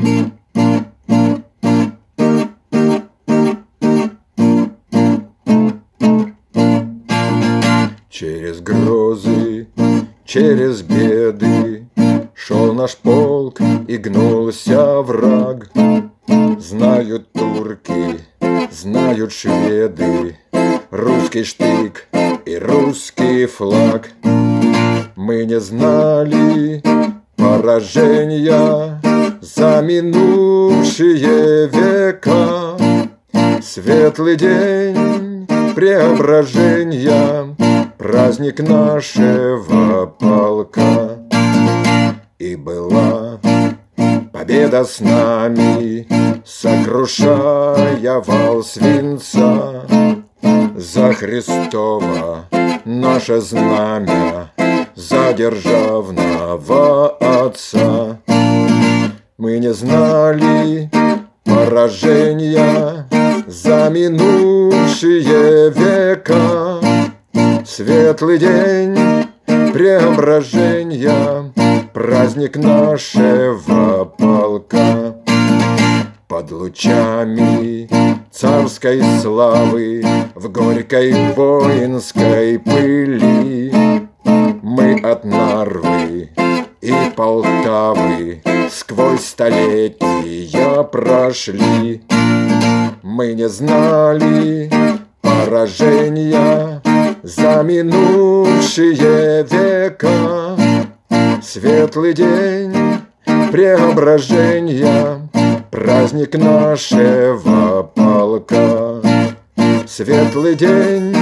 Через грозы, через беды шел наш полк, и гнулся враг. Знают турки, знают шведы, русский штык и русский флаг. Мы не знали поражения за минувшие века. Светлый день преображения, праздник нашего полка. И была победа с нами, сокрушая вал свинца. За Христова наше знамя, за державного Отца. Мы не знали поражения за минувшие века. Светлый день преображения, праздник нашего полка. Под лучами царской славы, в горькой воинской пыли, мы от Нарвы и Полтавы сквозь столетия прошли. Мы не знали поражения за минувшие века. Светлый день преображения, праздник нашего полка. Светлый день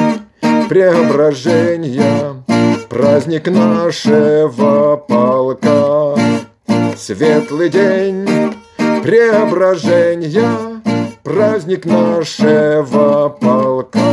преображения, праздник нашего полка. Светлый день преображения, праздник нашего полка.